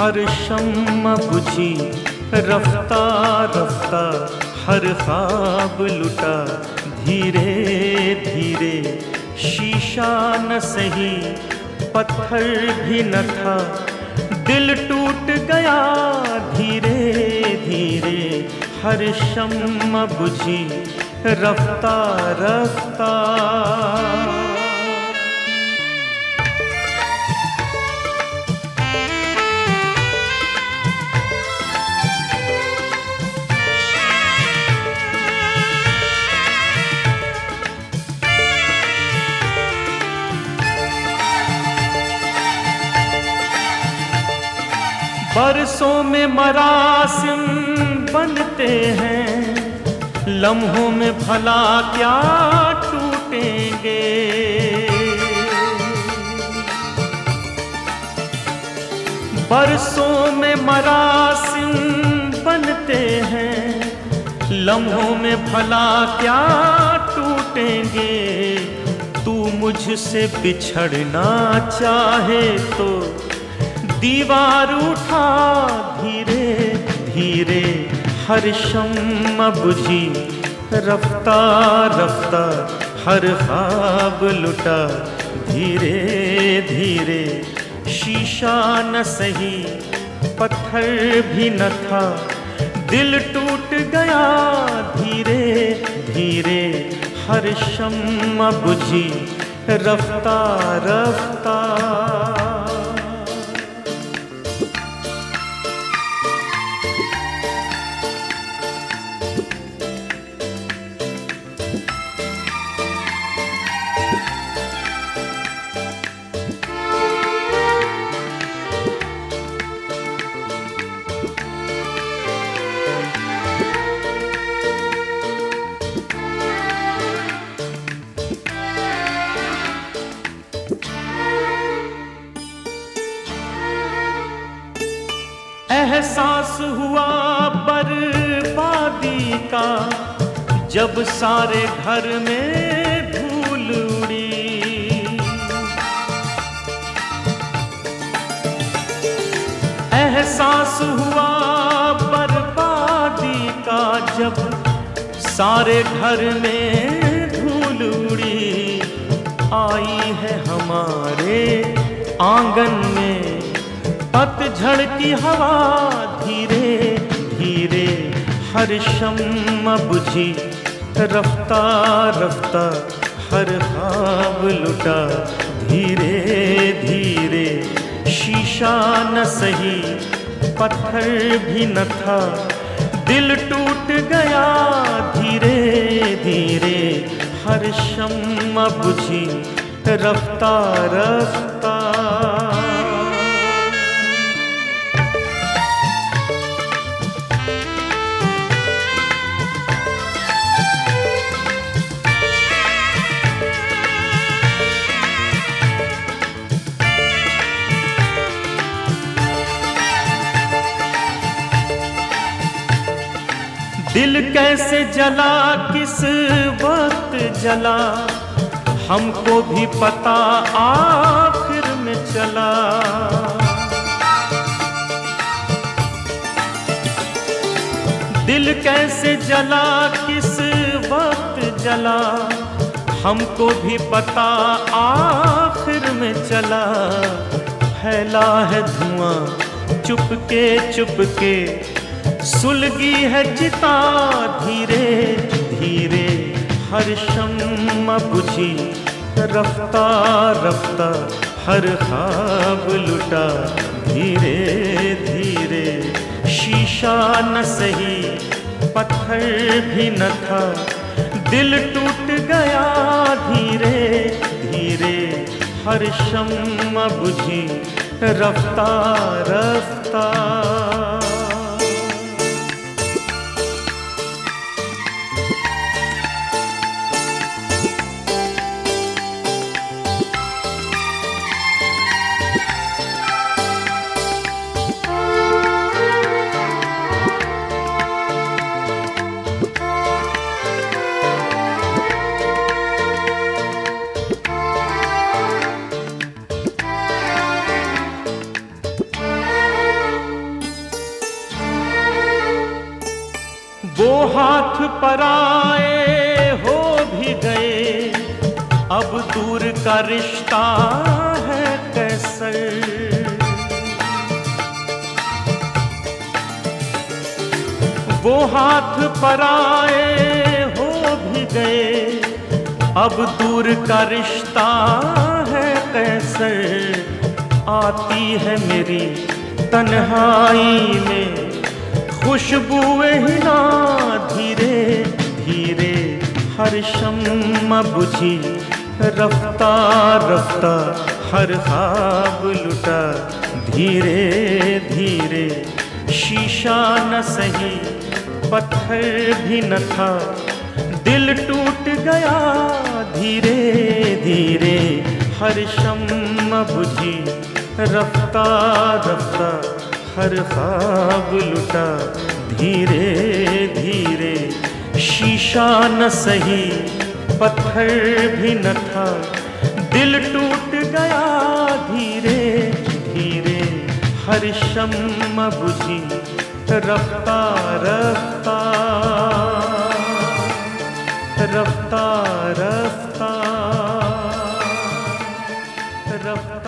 हर शम्मा बुझी, रफ्ता रफ्ता हर ख्वाब लुटा। धीरे धीरे शीशा न सही, पत्थर भी न था, दिल टूट गया। धीरे धीरे हर शम्मा बुझी, रफ्ता रफ्ता। बरसों में मरासिम बनते हैं, लम्हों में भला क्या टूटेंगे। बरसों में मरासिम बनते हैं, लम्हों में भला क्या टूटेंगे। तू मुझसे बिछड़ना चाहे तो दीवार उठा। धीरे धीरे हर शम्मा बुझी, रफ्ता रफ्ता हर ख्वाब लुटा। धीरे धीरे शीशा न सही, पत्थर भी न था, दिल टूट गया। धीरे धीरे हर शम्मा बुझी, रफ्ता रफ्ता। एहसास हुआ बर्बादी का, जब सारे घर में धूल उड़ी। एहसास हुआ बर्बादी का, जब सारे घर में धूल उड़ी। आई है हमारे आंगन में पतझड़ की हवा। धीरे धीरे हर शम्मा बुझी, रफ्ता रफ्ता हर ख्वाब लुटा। धीरे धीरे शीशा न सही, पत्थर भी न था, दिल टूट गया। धीरे धीरे हर शम्मा बुझी, रफ्ता रफ्ता। दिल कैसे जला, किस वक्त जला, हमको भी पता आखिर में चला। दिल कैसे जला, किस वक्त जला, हमको भी पता आखिर में चला। फैला है धुआं चुपके चुपके, सुलगी है चिता। धीरे धीरे हर शम्मा बुझी, रफ्ता रफ्ता हर ख्वाब लुटा। धीरे धीरे शीशा न सही, पत्थर भी न था, दिल टूट गया। धीरे धीरे हर शम्मा बुझी, रफ्ता रफ्ता। वो हाथ पराए हो भी गए, अब दूर का रिश्ता है कैसर। वो हाथ पराए हो भी गए, अब दूर का रिश्ता है कैसर। आती है मेरी तन्हाई में खुशबुए हिना, धीरे धीरे हर शम्मा बुझी, रफ्ता रफ्ता हर ख्वाब लुटा। धीरे धीरे शीशा न सही, पत्थर भी न था, दिल टूट गया। धीरे धीरे हर शम्मा बुझी, रफ्ता रफ्ता हर ख्वाब लुटा। धीरे धीरे शीशा न सही, पत्थर भी न था, दिल टूट गया। धीरे धीरे हर शम्मा बुझी, रफ्ता रफ्ता रफ्ता रफ्ता रफ्ता।